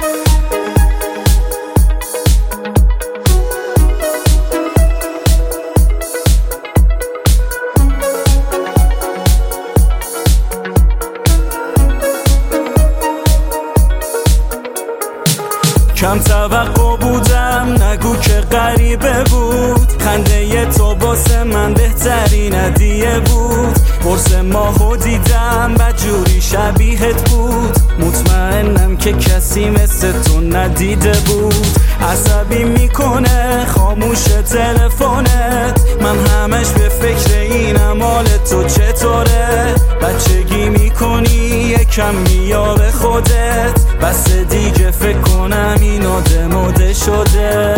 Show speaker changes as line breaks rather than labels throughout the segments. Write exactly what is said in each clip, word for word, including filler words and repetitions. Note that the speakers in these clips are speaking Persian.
کم توقع بودم، نگو که غریبه بود. خنده تو واسه من بهترین هدیه بود. قرص ماهو دیدم بدجوری شبیهت بود. مطمئنم که کسی مثل تو ندیده بود. عصبی میکنه خاموش تلفنت، من همش به فکر اینم حال تو چطوره. بچگی میکنی یکم میا به خودت، بس دیگه فکر کنم این آدماده شده.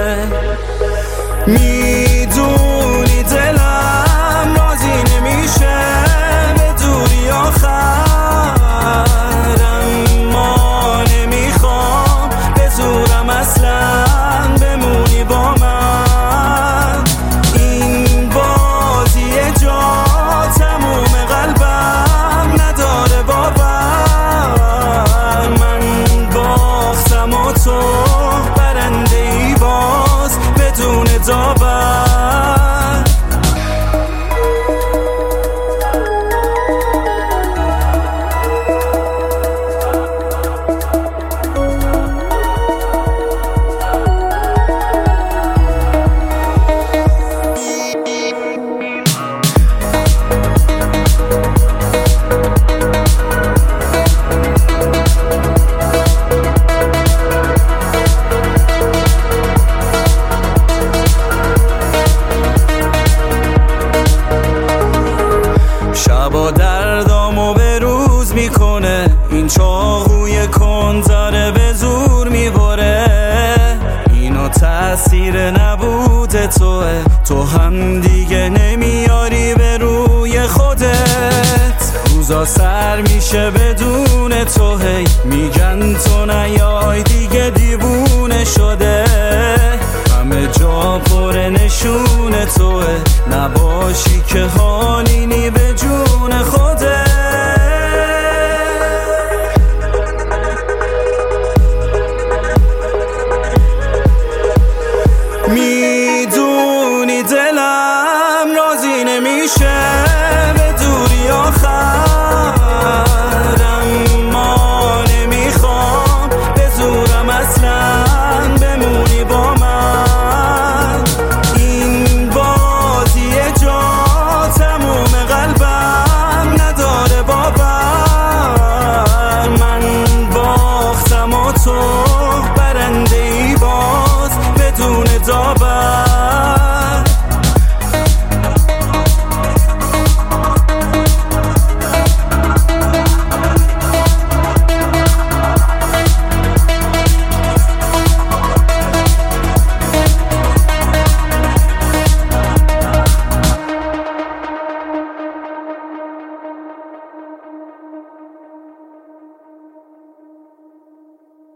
میدونی دلم راضی نمیشه به دوری آخر، اما نمیخوام به زورم اصلا بمونی با من. این بازی جا تموم قلبم نداره باور. من باختم و تو برنده ای باز بدون داور. شبا دردامو به روز میکنه، این چاقوی کن داره به زور میبره. اینو تأثیر نبوده توه، تو هم دیگه نمیاری به روی خودت. روزا سر میشه بدون تو، هی میگن تو نیای دیگه دیوونه شده. همه جا پر نشون توه، نباشی که حالینی به جون خود.